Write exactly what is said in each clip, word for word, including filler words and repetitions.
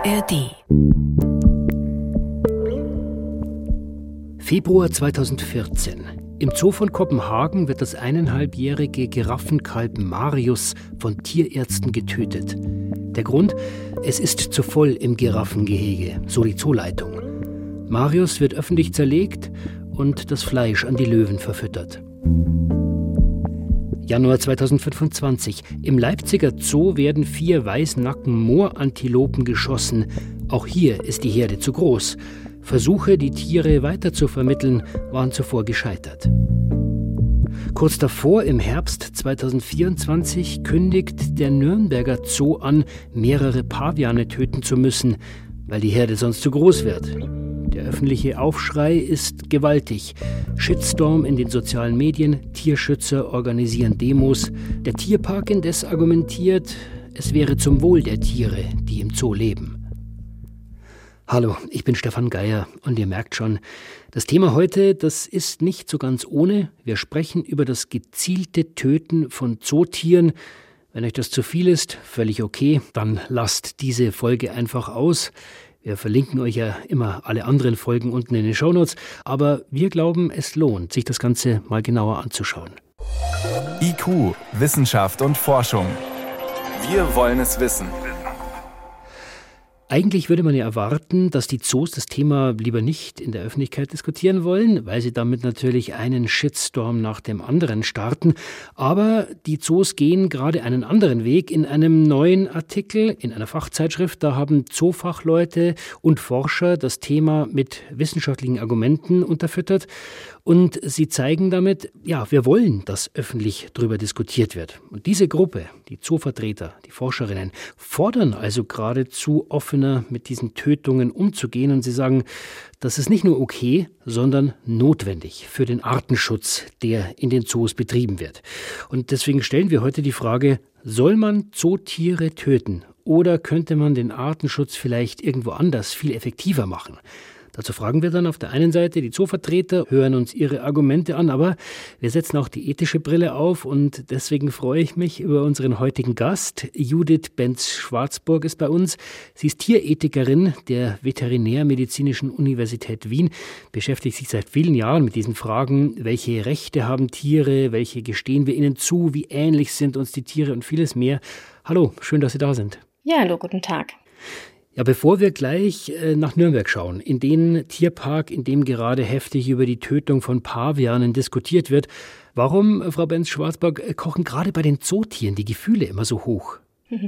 A R D. Februar zweitausendvierzehn. Im Zoo von Kopenhagen wird das eineinhalbjährige Giraffenkalb Marius von Tierärzten getötet. Der Grund? Es ist zu voll im Giraffengehege, so die Zooleitung. Marius wird öffentlich zerlegt und das Fleisch an die Löwen verfüttert. Januar zweitausendfünfundzwanzig. Im Leipziger Zoo werden vier Weißnacken-Moorantilopen geschossen. Auch hier ist die Herde zu groß. Versuche, die Tiere weiter zu vermitteln, waren zuvor gescheitert. Kurz davor, im Herbst zweitausendvierundzwanzig, kündigt der Nürnberger Zoo an, mehrere Paviane töten zu müssen, weil die Herde sonst zu groß wird. Der öffentliche Aufschrei ist gewaltig. Shitstorm in den sozialen Medien, Tierschützer organisieren Demos. Der Tierpark indes argumentiert, es wäre zum Wohl der Tiere, die im Zoo leben. Hallo, ich bin Stefan Geier und ihr merkt schon, das Thema heute, das ist nicht so ganz ohne. Wir sprechen über das gezielte Töten von Zootieren. Wenn euch das zu viel ist, völlig okay, dann lasst diese Folge einfach aus. Wir verlinken euch ja immer alle anderen Folgen unten in den Shownotes, aber wir glauben, es lohnt, sich das Ganze mal genauer anzuschauen. I Q, Wissenschaft und Forschung. Wir wollen es wissen. Eigentlich würde man ja erwarten, dass die Zoos das Thema lieber nicht in der Öffentlichkeit diskutieren wollen, weil sie damit natürlich einen Shitstorm nach dem anderen starten. Aber die Zoos gehen gerade einen anderen Weg. In einem neuen Artikel in einer Fachzeitschrift, da haben Zoofachleute und Forscher das Thema mit wissenschaftlichen Argumenten unterfüttert. Und sie zeigen damit, ja, wir wollen, dass öffentlich darüber diskutiert wird. Und diese Gruppe, die Zoovertreter, die Forscherinnen, fordern also geradezu offener mit diesen Tötungen umzugehen. Und sie sagen, das ist nicht nur okay, sondern notwendig für den Artenschutz, der in den Zoos betrieben wird. Und deswegen stellen wir heute die Frage, soll man Zootiere töten? Oder könnte man den Artenschutz vielleicht irgendwo anders viel effektiver machen? Dazu fragen wir dann auf der einen Seite die Zoovertreter, hören uns ihre Argumente an, aber wir setzen auch die ethische Brille auf und deswegen freue ich mich über unseren heutigen Gast. Judith Benz-Schwarzburg ist bei uns. Sie ist Tierethikerin der Veterinärmedizinischen Universität Wien, beschäftigt sich seit vielen Jahren mit diesen Fragen, welche Rechte haben Tiere, welche gestehen wir ihnen zu, wie ähnlich sind uns die Tiere und vieles mehr. Hallo, schön, dass Sie da sind. Ja, hallo, guten Tag. Ja, bevor wir gleich äh, nach Nürnberg schauen, in den Tierpark, in dem gerade heftig über die Tötung von Pavianen diskutiert wird, warum, äh, Frau Benz-Schwarzburg, äh, kochen gerade bei den Zootieren die Gefühle immer so hoch?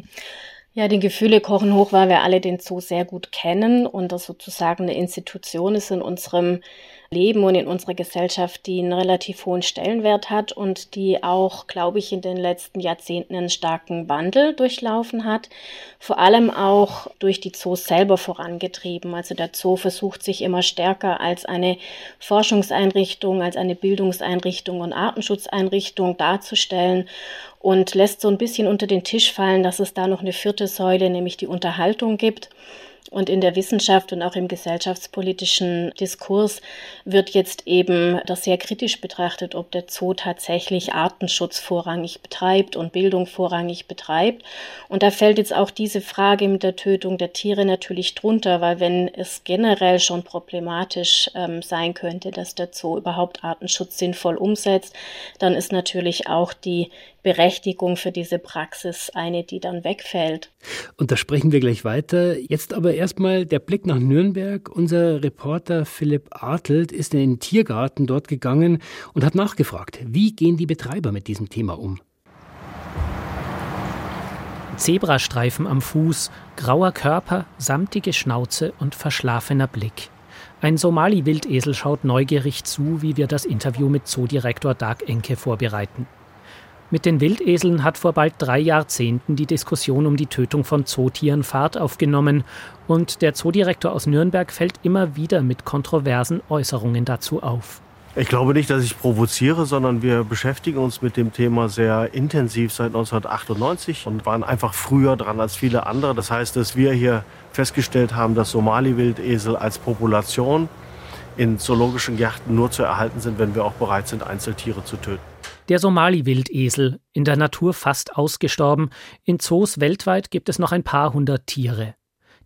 Ja, die Gefühle kochen hoch, weil wir alle den Zoo sehr gut kennen und das sozusagen eine Institution ist in unserem Leben und in unserer Gesellschaft, die einen relativ hohen Stellenwert hat und die auch, glaube ich, in den letzten Jahrzehnten einen starken Wandel durchlaufen hat. Vor allem auch durch die Zoos selber vorangetrieben. Also der Zoo versucht sich immer stärker als eine Forschungseinrichtung, als eine Bildungseinrichtung und Artenschutzeinrichtung darzustellen und lässt so ein bisschen unter den Tisch fallen, dass es da noch eine vierte Säule, nämlich die Unterhaltung gibt. Und in der Wissenschaft und auch im gesellschaftspolitischen Diskurs wird jetzt eben das sehr kritisch betrachtet, ob der Zoo tatsächlich Artenschutz vorrangig betreibt und Bildung vorrangig betreibt. Und da fällt jetzt auch diese Frage mit der Tötung der Tiere natürlich drunter, weil wenn es generell schon problematisch ähm, sein könnte, dass der Zoo überhaupt Artenschutz sinnvoll umsetzt, dann ist natürlich auch die Berechtigung für diese Praxis eine, die dann wegfällt. Und da sprechen wir gleich weiter. Jetzt aber erstmal der Blick nach Nürnberg. Unser Reporter Philipp Artelt ist in den Tiergarten dort gegangen und hat nachgefragt, wie gehen die Betreiber mit diesem Thema um? Zebrastreifen am Fuß, grauer Körper, samtige Schnauze und verschlafener Blick. Ein Somali-Wildesel schaut neugierig zu, wie wir das Interview mit Zoodirektor Dag Enke vorbereiten. Mit den Wildeseln hat vor bald drei Jahrzehnten die Diskussion um die Tötung von Zootieren Fahrt aufgenommen und der Zoodirektor aus Nürnberg fällt immer wieder mit kontroversen Äußerungen dazu auf. Ich glaube nicht, dass ich provoziere, sondern wir beschäftigen uns mit dem Thema sehr intensiv seit neunzehnhundertachtundneunzig und waren einfach früher dran als viele andere. Das heißt, dass wir hier festgestellt haben, dass Somali-Wildesel als Population in zoologischen Gärten nur zu erhalten sind, wenn wir auch bereit sind, Einzeltiere zu töten. Der Somali-Wildesel, in der Natur fast ausgestorben, in Zoos weltweit gibt es noch ein paar hundert Tiere.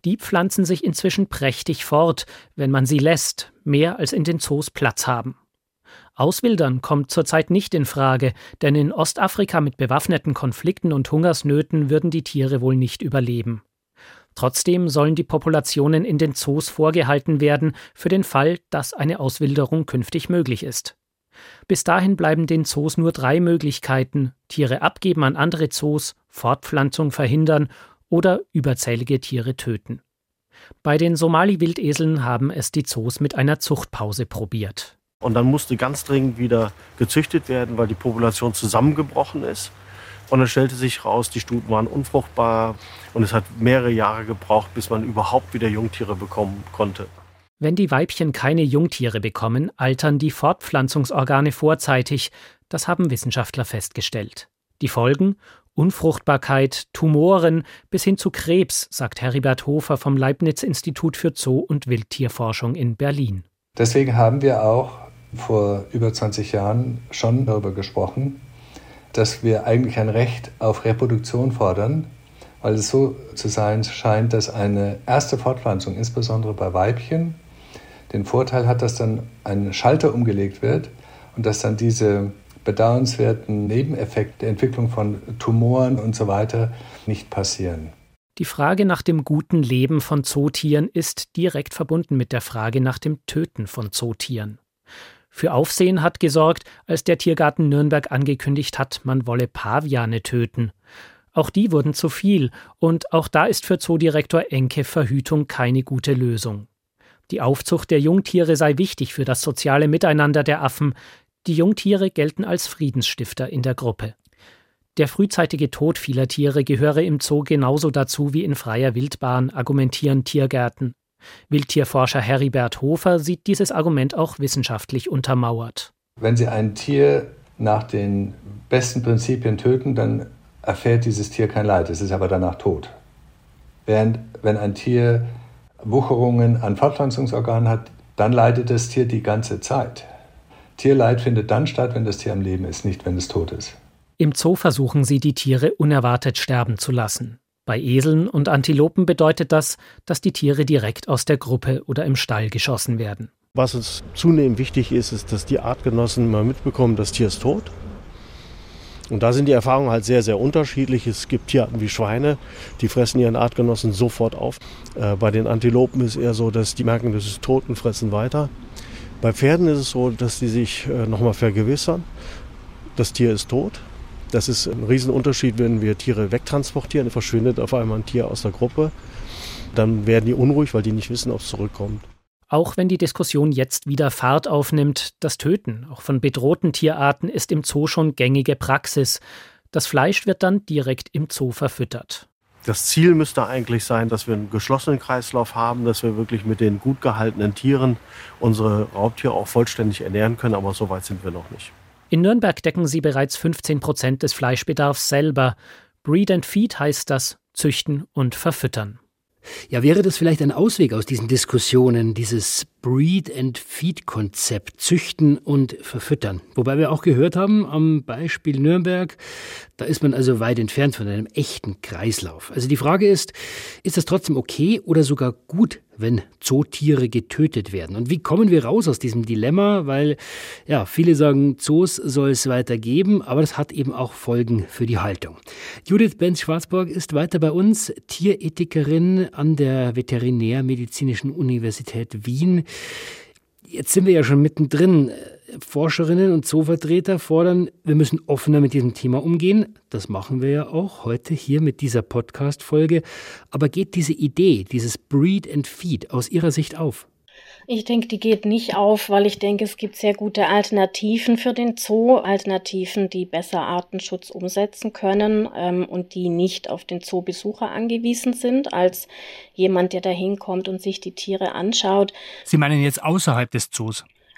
Die pflanzen sich inzwischen prächtig fort, wenn man sie lässt, mehr als in den Zoos Platz haben. Auswildern kommt zurzeit nicht in Frage, denn in Ostafrika mit bewaffneten Konflikten und Hungersnöten würden die Tiere wohl nicht überleben. Trotzdem sollen die Populationen in den Zoos vorgehalten werden, für den Fall, dass eine Auswilderung künftig möglich ist. Bis dahin bleiben den Zoos nur drei Möglichkeiten: Tiere abgeben an andere Zoos, Fortpflanzung verhindern oder überzählige Tiere töten. Bei den Somali-Wildeseln haben es die Zoos mit einer Zuchtpause probiert. Und dann musste ganz dringend wieder gezüchtet werden, weil die Population zusammengebrochen ist. Und dann stellte sich raus, die Stuten waren unfruchtbar und es hat mehrere Jahre gebraucht, bis man überhaupt wieder Jungtiere bekommen konnte. Wenn die Weibchen keine Jungtiere bekommen, altern die Fortpflanzungsorgane vorzeitig. Das haben Wissenschaftler festgestellt. Die Folgen? Unfruchtbarkeit, Tumoren bis hin zu Krebs, sagt Heribert Hofer vom Leibniz-Institut für Zoo- und Wildtierforschung in Berlin. Deswegen haben wir auch vor über zwanzig Jahren schon darüber gesprochen, dass wir eigentlich ein Recht auf Reproduktion fordern, weil es so zu sein scheint, dass eine erste Fortpflanzung, insbesondere bei Weibchen, den Vorteil hat, dass dann ein Schalter umgelegt wird und dass dann diese bedauernswerten Nebeneffekte der Entwicklung von Tumoren und so weiter nicht passieren. Die Frage nach dem guten Leben von Zootieren ist direkt verbunden mit der Frage nach dem Töten von Zootieren. Für Aufsehen hat gesorgt, als der Tiergarten Nürnberg angekündigt hat, man wolle Paviane töten. Auch die wurden zu viel und auch da ist für Zoodirektor Enke Verhütung keine gute Lösung. Die Aufzucht der Jungtiere sei wichtig für das soziale Miteinander der Affen. Die Jungtiere gelten als Friedensstifter in der Gruppe. Der frühzeitige Tod vieler Tiere gehöre im Zoo genauso dazu wie in freier Wildbahn, argumentieren Tiergärten. Wildtierforscher Heribert Hofer sieht dieses Argument auch wissenschaftlich untermauert. Wenn Sie ein Tier nach den besten Prinzipien töten, dann erfährt dieses Tier kein Leid, es ist aber danach tot. Während wenn ein Tier Wucherungen an Fortpflanzungsorganen hat, dann leidet das Tier die ganze Zeit. Tierleid findet dann statt, wenn das Tier am Leben ist, nicht wenn es tot ist. Im Zoo versuchen sie, die Tiere unerwartet sterben zu lassen. Bei Eseln und Antilopen bedeutet das, dass die Tiere direkt aus der Gruppe oder im Stall geschossen werden. Was uns zunehmend wichtig ist, ist, dass die Artgenossen mal mitbekommen, das Tier ist tot. Und da sind die Erfahrungen halt sehr, sehr unterschiedlich. Es gibt Tierarten wie Schweine, die fressen ihren Artgenossen sofort auf. Äh, bei den Antilopen ist es eher so, dass die merken, das ist tot und fressen weiter. Bei Pferden ist es so, dass die sich äh, nochmal vergewissern, das Tier ist tot. Das ist ein Riesenunterschied, wenn wir Tiere wegtransportieren, verschwindet auf einmal ein Tier aus der Gruppe. Dann werden die unruhig, weil die nicht wissen, ob es zurückkommt. Auch wenn die Diskussion jetzt wieder Fahrt aufnimmt, das Töten, auch von bedrohten Tierarten, ist im Zoo schon gängige Praxis. Das Fleisch wird dann direkt im Zoo verfüttert. Das Ziel müsste eigentlich sein, dass wir einen geschlossenen Kreislauf haben, dass wir wirklich mit den gut gehaltenen Tieren unsere Raubtiere auch vollständig ernähren können, aber so weit sind wir noch nicht. In Nürnberg decken sie bereits fünfzehn Prozent des Fleischbedarfs selber. Breed and Feed heißt das, züchten und verfüttern. Ja, wäre das vielleicht ein Ausweg aus diesen Diskussionen, dieses Breed-and-Feed-Konzept, züchten und verfüttern? Wobei wir auch gehört haben, am Beispiel Nürnberg, da ist man also weit entfernt von einem echten Kreislauf. Also die Frage ist, ist das trotzdem okay oder sogar gut, wenn Zootiere getötet werden? Und wie kommen wir raus aus diesem Dilemma? Weil, ja, viele sagen, Zoos soll es weiter geben, aber das hat eben auch Folgen für die Haltung. Judith Benz-Schwarzburg ist weiter bei uns, Tierethikerin an der Veterinärmedizinischen Universität Wien. Jetzt sind wir ja schon mittendrin. Forscherinnen und Zoovertreter fordern, wir müssen offener mit diesem Thema umgehen. Das machen wir ja auch heute hier mit dieser Podcast-Folge. Aber geht diese Idee, dieses Breed and Feed aus Ihrer Sicht auf? Ich denke, die geht nicht auf, weil ich denke, es gibt sehr gute Alternativen für den Zoo, Alternativen, die besser Artenschutz umsetzen können ähm, und die nicht auf den Zoobesucher angewiesen sind, als jemand, der da hinkommt und sich die Tiere anschaut. Sie meinen jetzt außerhalb des Zoos?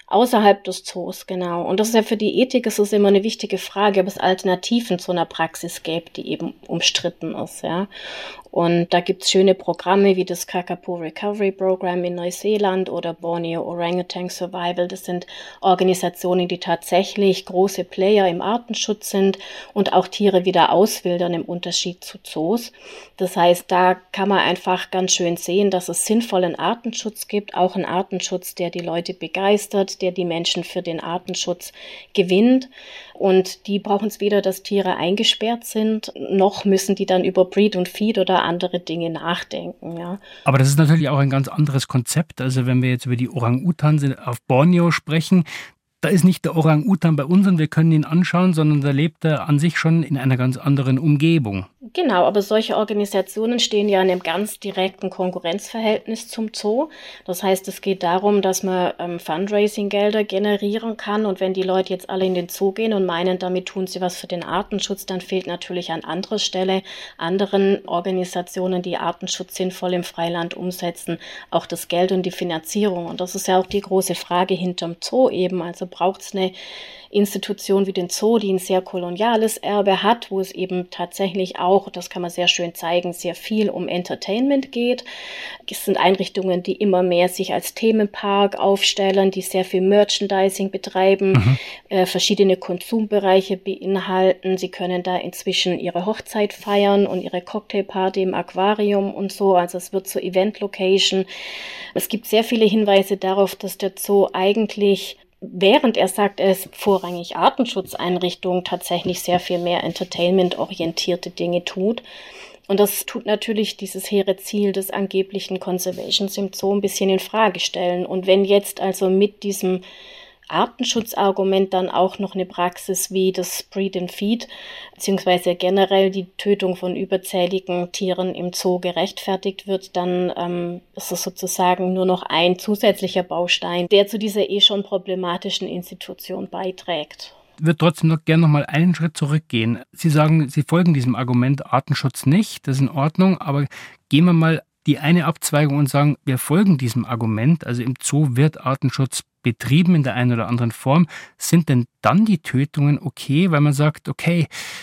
Außerhalb des Zoos, genau. Und das ist ja für die Ethik ist es immer eine wichtige Frage, ob es Alternativen zu einer Praxis gäbe, die eben umstritten ist, ja. Und da gibt's schöne Programme wie das Kakapo Recovery Program in Neuseeland oder Borneo Orangutan Survival. Das sind Organisationen, die tatsächlich große Player im Artenschutz sind und auch Tiere wieder auswildern im Unterschied zu Zoos. Das heißt, da kann man einfach ganz schön sehen, dass es sinnvollen Artenschutz gibt, auch einen Artenschutz, der die Leute begeistert, der die Menschen für den Artenschutz gewinnt. Und die brauchen es weder, dass Tiere eingesperrt sind, noch müssen die dann über Breed und Feed oder andere Dinge nachdenken. Ja. Aber das ist natürlich auch ein ganz anderes Konzept. Also wenn wir jetzt über die Orang-Utans auf Borneo sprechen, da ist nicht der Orang-Utan bei uns und wir können ihn anschauen, sondern da lebt er an sich schon in einer ganz anderen Umgebung. Genau, aber solche Organisationen stehen ja in einem ganz direkten Konkurrenzverhältnis zum Zoo. Das heißt, es geht darum, dass man ähm, Fundraising-Gelder generieren kann. Und wenn die Leute jetzt alle in den Zoo gehen und meinen, damit tun sie was für den Artenschutz, dann fehlt natürlich an anderer Stelle anderen Organisationen, die Artenschutz sinnvoll im Freiland umsetzen, auch das Geld und die Finanzierung. Und das ist ja auch die große Frage hinterm Zoo eben. Also braucht es eine Institution wie den Zoo, die ein sehr koloniales Erbe hat, wo es eben tatsächlich auch, das kann man sehr schön zeigen, sehr viel um Entertainment geht. Es sind Einrichtungen, die immer mehr sich als Themenpark aufstellen, die sehr viel Merchandising betreiben, mhm. äh, verschiedene Konsumbereiche beinhalten. Sie können da inzwischen ihre Hochzeit feiern und ihre Cocktailparty im Aquarium und so. Also es wird zur Event-Location. Es gibt sehr viele Hinweise darauf, dass der Zoo eigentlich, während er sagt, er ist vorrangig Artenschutzeinrichtung, tatsächlich sehr viel mehr entertainment-orientierte Dinge tut. Und das tut natürlich dieses hehre Ziel des angeblichen Conservations im Zoo ein bisschen in Frage stellen. Und wenn jetzt also mit diesem Artenschutzargument dann auch noch eine Praxis wie das Breed and Feed, beziehungsweise generell die Tötung von überzähligen Tieren im Zoo gerechtfertigt wird, dann ähm, ist es sozusagen nur noch ein zusätzlicher Baustein, der zu dieser eh schon problematischen Institution beiträgt. Ich würde trotzdem noch gerne noch mal einen Schritt zurückgehen. Sie sagen, Sie folgen diesem Argument Artenschutz nicht, das ist in Ordnung, aber gehen wir mal die eine Abzweigung und sagen, wir folgen diesem Argument, also im Zoo wird Artenschutz betrieben in der einen oder anderen Form. Sind denn dann die Tötungen okay, weil man sagt, okay,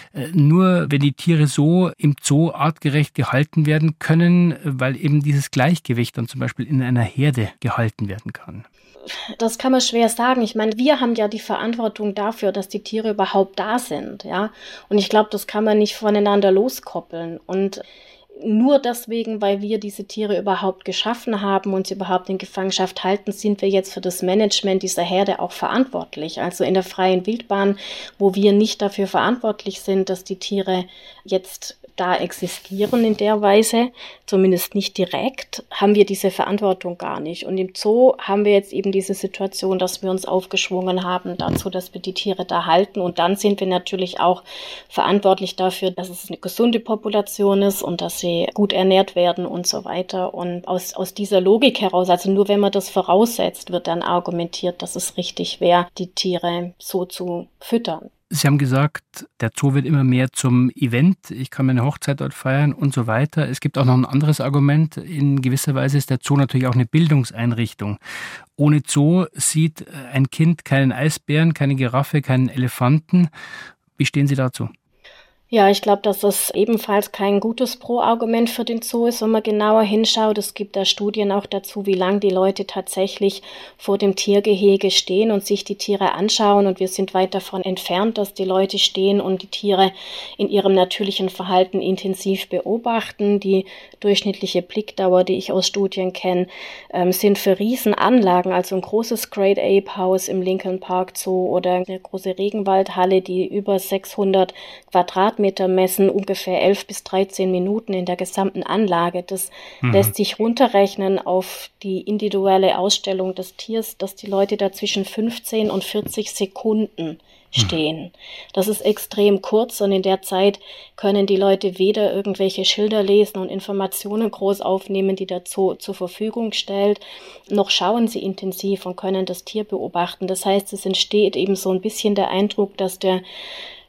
nur wenn die Tiere so im Zoo artgerecht gehalten werden können, weil eben dieses Gleichgewicht dann zum Beispiel in einer Herde gehalten werden kann? Das kann man schwer sagen. Ich meine, wir haben ja die Verantwortung dafür, dass die Tiere überhaupt da sind, ja. Und ich glaube, das kann man nicht voneinander loskoppeln. Und nur deswegen, weil wir diese Tiere überhaupt geschaffen haben und sie überhaupt in Gefangenschaft halten, sind wir jetzt für das Management dieser Herde auch verantwortlich. Also in der freien Wildbahn, wo wir nicht dafür verantwortlich sind, dass die Tiere jetzt da existieren in der Weise, zumindest nicht direkt, haben wir diese Verantwortung gar nicht. Und im Zoo haben wir jetzt eben diese Situation, dass wir uns aufgeschwungen haben dazu, dass wir die Tiere da halten. Und dann sind wir natürlich auch verantwortlich dafür, dass es eine gesunde Population ist und dass sie gut ernährt werden und so weiter. Und aus, aus dieser Logik heraus, also nur wenn man das voraussetzt, wird dann argumentiert, dass es richtig wäre, die Tiere so zu füttern. Sie haben gesagt, der Zoo wird immer mehr zum Event. Ich kann meine Hochzeit dort feiern und so weiter. Es gibt auch noch ein anderes Argument. In gewisser Weise ist der Zoo natürlich auch eine Bildungseinrichtung. Ohne Zoo sieht ein Kind keinen Eisbären, keine Giraffe, keinen Elefanten. Wie stehen Sie dazu? Ja, ich glaube, dass das ebenfalls kein gutes Pro-Argument für den Zoo ist, wenn man genauer hinschaut. Es gibt da Studien auch dazu, wie lange die Leute tatsächlich vor dem Tiergehege stehen und sich die Tiere anschauen. Und wir sind weit davon entfernt, dass die Leute stehen und die Tiere in ihrem natürlichen Verhalten intensiv beobachten. Die durchschnittliche Blickdauer, die ich aus Studien kenne, ähm, sind für Riesenanlagen, also ein großes Great Ape House im Lincoln Park Zoo oder eine große Regenwaldhalle, die über sechshundert Quadratmeter messen, ungefähr elf bis dreizehn Minuten in der gesamten Anlage. Das mhm. lässt sich runterrechnen auf die individuelle Ausstellung des Tiers, dass die Leute da zwischen fünfzehn und vierzig Sekunden stehen. Das ist extrem kurz und in der Zeit können die Leute weder irgendwelche Schilder lesen und Informationen groß aufnehmen, die der Zoo zur Verfügung stellt, noch schauen sie intensiv und können das Tier beobachten. Das heißt, es entsteht eben so ein bisschen der Eindruck, dass der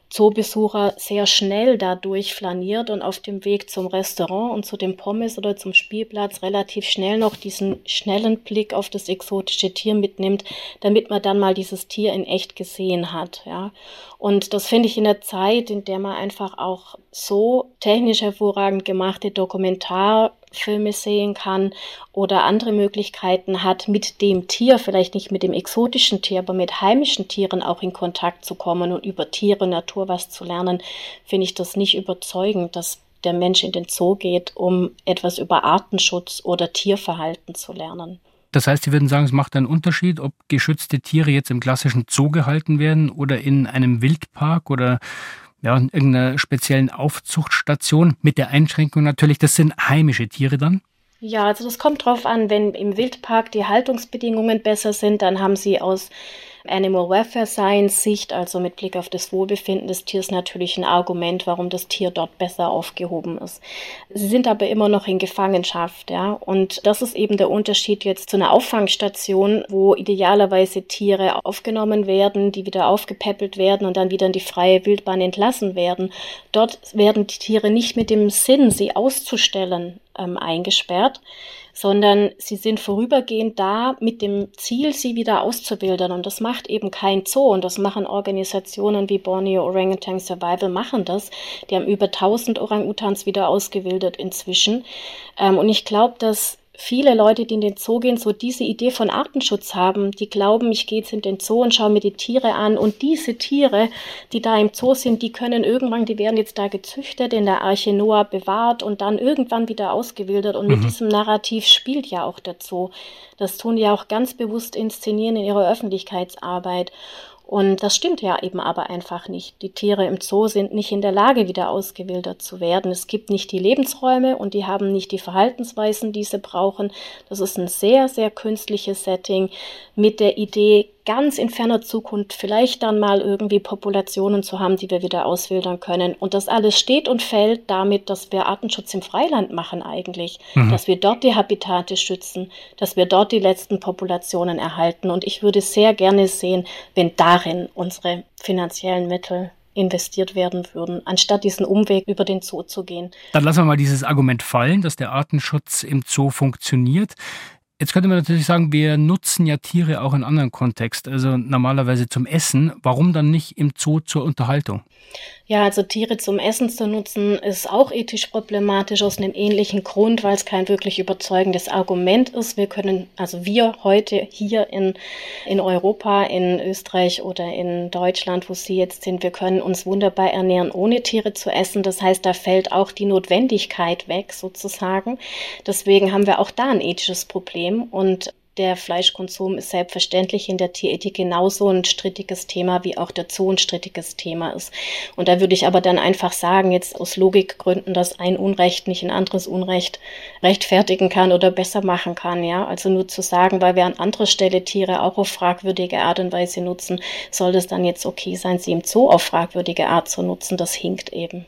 Zoobesucher sehr schnell dadurch flaniert und auf dem Weg zum Restaurant und zu dem Pommes oder zum Spielplatz relativ schnell noch diesen schnellen Blick auf das exotische Tier mitnimmt, damit man dann mal dieses Tier in echt gesehen hat, ja. Und das finde ich in der Zeit, in der man einfach auch so technisch hervorragend gemachte Dokumentarfilme sehen kann oder andere Möglichkeiten hat, mit dem Tier, vielleicht nicht mit dem exotischen Tier, aber mit heimischen Tieren auch in Kontakt zu kommen und über Tiere, Natur was zu lernen, finde ich das nicht überzeugend, dass der Mensch in den Zoo geht, um etwas über Artenschutz oder Tierverhalten zu lernen. Das heißt, Sie würden sagen, es macht einen Unterschied, ob geschützte Tiere jetzt im klassischen Zoo gehalten werden oder in einem Wildpark oder ja, in irgendeiner speziellen Aufzuchtstation, mit der Einschränkung natürlich, das sind heimische Tiere dann? Ja, also das kommt drauf an, wenn im Wildpark die Haltungsbedingungen besser sind, dann haben Sie aus Animal Welfare Science Sicht, also mit Blick auf das Wohlbefinden des Tiers, natürlich ein Argument, warum das Tier dort besser aufgehoben ist. Sie sind aber immer noch in Gefangenschaft, ja, und das ist eben der Unterschied jetzt zu einer Auffangstation, wo idealerweise Tiere aufgenommen werden, die wieder aufgepäppelt werden und dann wieder in die freie Wildbahn entlassen werden. Dort werden die Tiere nicht mit dem Sinn, sie auszustellen, ähm, eingesperrt, sondern sie sind vorübergehend da mit dem Ziel, sie wieder auszuwildern. Und das macht eben kein Zoo. Und das machen Organisationen wie Borneo Orangutan Survival, machen das. Die haben über tausend Orang-Utans wieder ausgewildert inzwischen. Und ich glaube, dass viele Leute, die in den Zoo gehen, so diese Idee von Artenschutz haben, die glauben, ich gehe jetzt in den Zoo und schaue mir die Tiere an und diese Tiere, die da im Zoo sind, die können irgendwann, die werden jetzt da gezüchtet, in der Arche Noah bewahrt und dann irgendwann wieder ausgewildert und mhm. mit diesem Narrativ spielt ja auch der Zoo. Das tun die ja auch ganz bewusst inszenieren in ihrer Öffentlichkeitsarbeit. Und das stimmt ja eben aber einfach nicht. Die Tiere im Zoo sind nicht in der Lage, wieder ausgewildert zu werden. Es gibt nicht die Lebensräume und die haben nicht die Verhaltensweisen, die sie brauchen. Das ist ein sehr, sehr künstliches Setting mit der Idee, ganz in ferner Zukunft vielleicht dann mal irgendwie Populationen zu haben, die wir wieder auswildern können. Und das alles steht und fällt damit, dass wir Artenschutz im Freiland machen eigentlich, mhm. dass wir dort die Habitate schützen, dass wir dort die letzten Populationen erhalten. Und ich würde sehr gerne sehen, wenn darin unsere finanziellen Mittel investiert werden würden, anstatt diesen Umweg über den Zoo zu gehen. Dann lassen wir mal dieses Argument fallen, dass der Artenschutz im Zoo funktioniert. Jetzt könnte man natürlich sagen, wir nutzen ja Tiere auch in anderen Kontext, also normalerweise zum Essen. Warum dann nicht im Zoo zur Unterhaltung? Ja, also Tiere zum Essen zu nutzen, ist auch ethisch problematisch aus einem ähnlichen Grund, weil es kein wirklich überzeugendes Argument ist. Wir können, also wir heute hier in, in Europa, in Österreich oder in Deutschland, wo Sie jetzt sind, wir können uns wunderbar ernähren, ohne Tiere zu essen. Das heißt, da fällt auch die Notwendigkeit weg sozusagen. Deswegen haben wir auch da ein ethisches Problem und der Fleischkonsum ist selbstverständlich in der Tierethik genauso ein strittiges Thema, wie auch der Zoo ein strittiges Thema ist. Und da würde ich aber dann einfach sagen, jetzt aus Logikgründen, dass ein Unrecht nicht ein anderes Unrecht rechtfertigen kann oder besser machen kann. Ja, also nur zu sagen, weil wir an anderer Stelle Tiere auch auf fragwürdige Art und Weise nutzen, soll das dann jetzt okay sein, sie im Zoo auf fragwürdige Art zu nutzen. Das hinkt eben.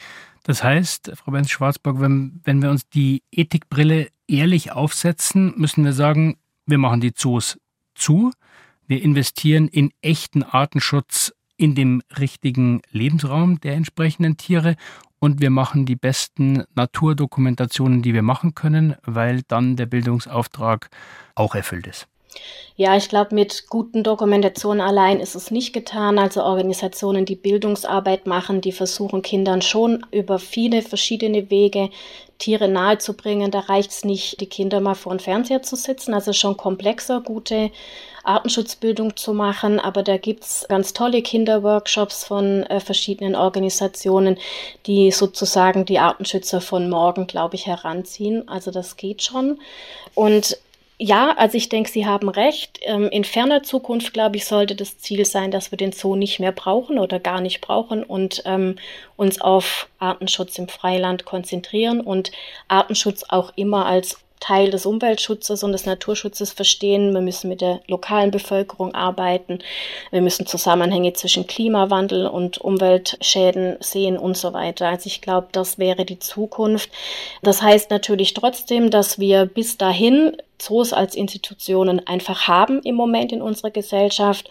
Das heißt, Frau Benz-Schwarzburg, wenn, wenn wir uns die Ethikbrille ehrlich aufsetzen, müssen wir sagen, wir machen die Zoos zu, wir investieren in echten Artenschutz in dem richtigen Lebensraum der entsprechenden Tiere und wir machen die besten Naturdokumentationen, die wir machen können, weil dann der Bildungsauftrag auch erfüllt ist. Ja, ich glaube, mit guten Dokumentationen allein ist es nicht getan. Also Organisationen, die Bildungsarbeit machen, die versuchen Kindern schon über viele verschiedene Wege Tiere nahezubringen. Da reicht es nicht, die Kinder mal vor dem Fernseher zu sitzen. Also schon komplexer, gute Artenschutzbildung zu machen. Aber da gibt's ganz tolle Kinderworkshops von äh, verschiedenen Organisationen, die sozusagen die Artenschützer von morgen, glaube ich, heranziehen. Also das geht schon. Und ja, also ich denke, Sie haben recht. In ferner Zukunft, glaube ich, sollte das Ziel sein, dass wir den Zoo nicht mehr brauchen oder gar nicht brauchen und ähm, uns auf Artenschutz im Freiland konzentrieren und Artenschutz auch immer als Teil des Umweltschutzes und des Naturschutzes verstehen. Wir müssen mit der lokalen Bevölkerung arbeiten. Wir müssen Zusammenhänge zwischen Klimawandel und Umweltschäden sehen und so weiter. Also ich glaube, das wäre die Zukunft. Das heißt natürlich trotzdem, dass wir bis dahin Zoos als Institutionen einfach haben im Moment in unserer Gesellschaft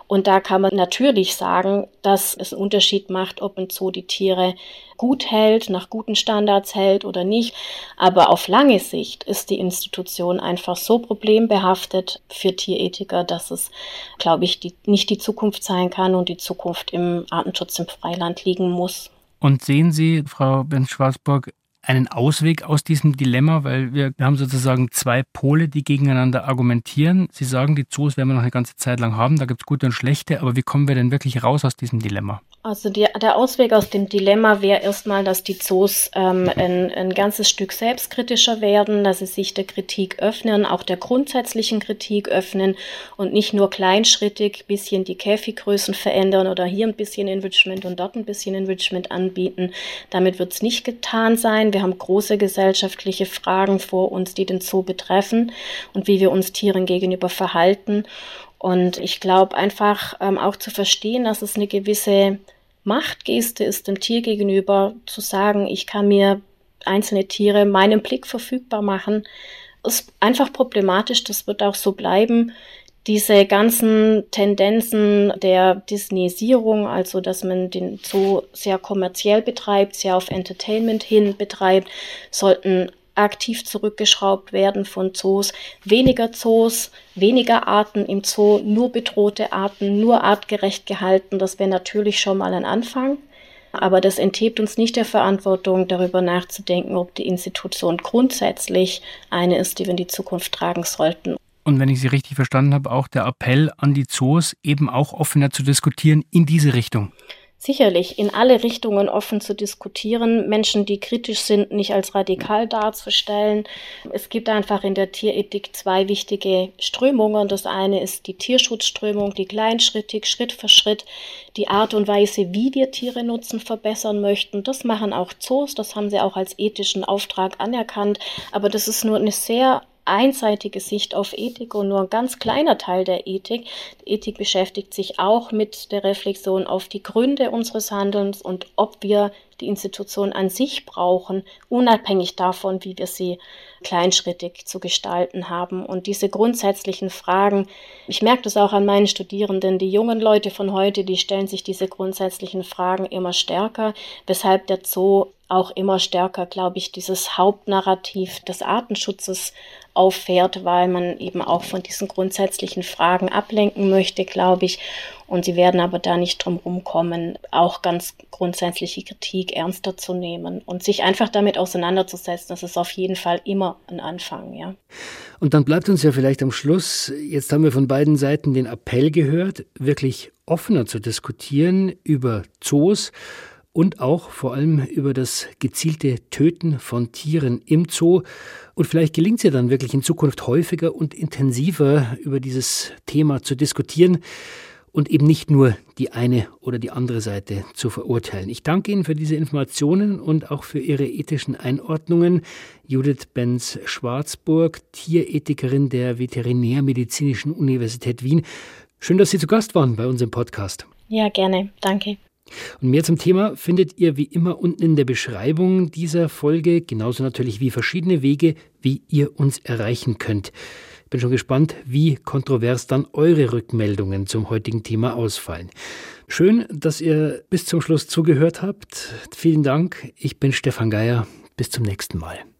Und da kann man natürlich sagen, dass es einen Unterschied macht, ob ein Zoo die Tiere gut hält, nach guten Standards hält oder nicht. Aber auf lange Sicht ist die Institution einfach so problembehaftet für Tierethiker, dass es, glaube ich, die, nicht die Zukunft sein kann und die Zukunft im Artenschutz im Freiland liegen muss. Und sehen Sie, Frau Benz-Schwarzburg, einen Ausweg aus diesem Dilemma? Weil wir, wir haben sozusagen zwei Pole, die gegeneinander argumentieren. Sie sagen, die Zoos werden wir noch eine ganze Zeit lang haben, da gibt es gute und schlechte, aber wie kommen wir denn wirklich raus aus diesem Dilemma? Also die, der Ausweg aus dem Dilemma wäre erstmal, dass die Zoos ähm, ein, ein ganzes Stück selbstkritischer werden, dass sie sich der Kritik öffnen, auch der grundsätzlichen Kritik öffnen und nicht nur kleinschrittig ein bisschen die Käfiggrößen verändern oder hier ein bisschen Enrichment und dort ein bisschen Enrichment anbieten. Damit wird es nicht getan sein. Wir haben große gesellschaftliche Fragen vor uns, die den Zoo betreffen und wie wir uns Tieren gegenüber verhalten. Und ich glaube einfach ähm, auch zu verstehen, dass es eine gewisse Machtgeste ist, dem Tier gegenüber zu sagen, ich kann mir einzelne Tiere meinem Blick verfügbar machen, ist einfach problematisch. Das wird auch so bleiben. Diese ganzen Tendenzen der Disneyisierung, also dass man den Zoo sehr kommerziell betreibt, sehr auf Entertainment hin betreibt, sollten aktiv zurückgeschraubt werden von Zoos. Weniger Zoos, weniger Arten im Zoo, nur bedrohte Arten, nur artgerecht gehalten. Das wäre natürlich schon mal ein Anfang. Aber das enthebt uns nicht der Verantwortung, darüber nachzudenken, ob die Institution grundsätzlich eine ist, die wir in die Zukunft tragen sollten. Und wenn ich Sie richtig verstanden habe, auch der Appell an die Zoos, eben auch offener zu diskutieren in diese Richtung. Sicherlich, in alle Richtungen offen zu diskutieren, Menschen, die kritisch sind, nicht als radikal darzustellen. Es gibt einfach in der Tierethik zwei wichtige Strömungen. Das eine ist die Tierschutzströmung, die kleinschrittig, Schritt für Schritt die Art und Weise, wie wir Tiere nutzen, verbessern möchten. Das machen auch Zoos, das haben sie auch als ethischen Auftrag anerkannt. Aber das ist nur eine sehr einseitige Sicht auf Ethik und nur ein ganz kleiner Teil der Ethik. Die Ethik beschäftigt sich auch mit der Reflexion auf die Gründe unseres Handelns und ob wir die Institution an sich brauchen, unabhängig davon, wie wir sie kleinschrittig zu gestalten haben. Und diese grundsätzlichen Fragen, ich merke das auch an meinen Studierenden, die jungen Leute von heute, die stellen sich diese grundsätzlichen Fragen immer stärker, weshalb der Zoo auch immer stärker, glaube ich, dieses Hauptnarrativ des Artenschutzes auffährt, weil man eben auch von diesen grundsätzlichen Fragen ablenken möchte, glaube ich. Und sie werden aber da nicht drum rumkommen, auch ganz grundsätzliche Kritik ernster zu nehmen und sich einfach damit auseinanderzusetzen. Das ist auf jeden Fall immer ein Anfang, ja. Und dann bleibt uns ja vielleicht am Schluss, jetzt haben wir von beiden Seiten den Appell gehört, wirklich offener zu diskutieren über Zoos und auch vor allem über das gezielte Töten von Tieren im Zoo. Und vielleicht gelingt es ja dann wirklich in Zukunft häufiger und intensiver über dieses Thema zu diskutieren und eben nicht nur die eine oder die andere Seite zu verurteilen. Ich danke Ihnen für diese Informationen und auch für Ihre ethischen Einordnungen. Judith Benz-Schwarzburg, Tierethikerin der Veterinärmedizinischen Universität Wien. Schön, dass Sie zu Gast waren bei uns im Podcast. Ja, gerne. Danke. Und mehr zum Thema findet ihr wie immer unten in der Beschreibung dieser Folge, genauso natürlich wie verschiedene Wege, wie ihr uns erreichen könnt. Ich bin schon gespannt, wie kontrovers dann eure Rückmeldungen zum heutigen Thema ausfallen. Schön, dass ihr bis zum Schluss zugehört habt. Vielen Dank. Ich bin Stefan Geier. Bis zum nächsten Mal.